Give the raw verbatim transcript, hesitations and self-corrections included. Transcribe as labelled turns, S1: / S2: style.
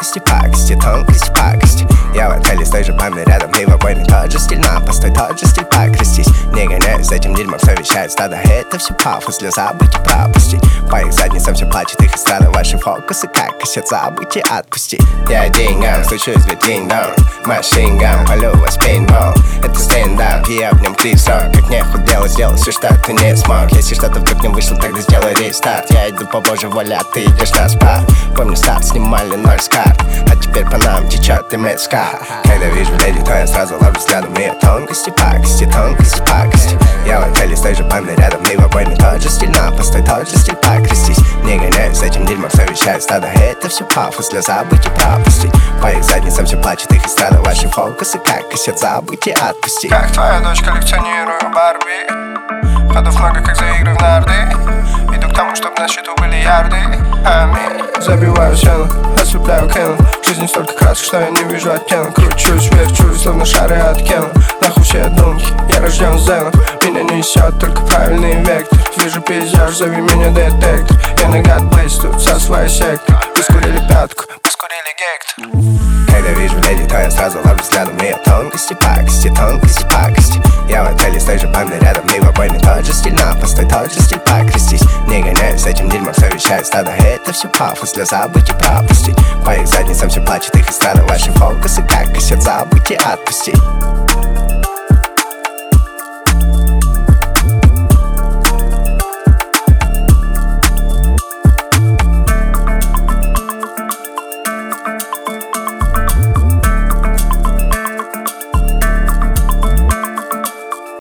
S1: тонкости, пакости, тонкости, пакости. Я в отеле с той же бандой рядом, и в обойме тот же стиль, на постой тот же стиль, покрестись. Не гоняюсь за этим дерьмом, совещает стадо. Это все пафос для забыть и пропустить. По их задницам все плачет, их эстрада. Ваши фокусы как косят, забыть и отпусти. Я деньгам, стучусь, говорит, динг-донг. Машингам, полю вас пейнтбол. Это стендап, и я в нем крисок. Как не худел, сделал все, что ты не смог. Если что-то вдруг не вышло, тогда сделай рестарт. Я иду по божьей воле, а ты идешь на спа. Помню, старт снимали ноль с карт, а теперь по нам течет и мецка. Когда вижу леди, то я сразу ловлю взглядом ее тонкости, пакости, тонкости, пакости. Я в отеле с той же бандой рядом, и в обойме тот же стиль, на постой тот же стиль, покрестись. Не гоняюсь с этим дерьмом, совещает стадо. Это все пафос для забыть и пропустить. По их задницам все плачет, их эстрада. Ваши фокусы как косят, забыть и отпусти.
S2: Как твоя дочь, коллекционирую Барби. Ходов много, как за игры в нарды. Иду к тому, чтоб на счету были ярды. Аминь. Забиваю сено, ослепляю Кэнон. В жизни столько красок, что я не вижу оттенок. Кручусь, верчусь, словно шары от Кена. Нахуй все думки, я рожден с зенов. Меня несет только правильный вектор. Вижу пейзаж, зови меня детектор. Я на гад блейз тут со своей сектой. Мы скурили пятку, мы скурили гектор.
S1: Когда вижу леди, то я сразу ловлю взглядом ее тонкости, пакости, тонкости, пакости. Я в отеле с той же бандой рядом, и в обойме тот же стиль, на постой тот же стиль, покрестись. Не гоняюсь с этим дерьмом, совещает стадо. Это все пафос для забыть и пропустить. По их задницам все плачет, их эстрада. Ваши фокусы как косят, забыть и отпусти.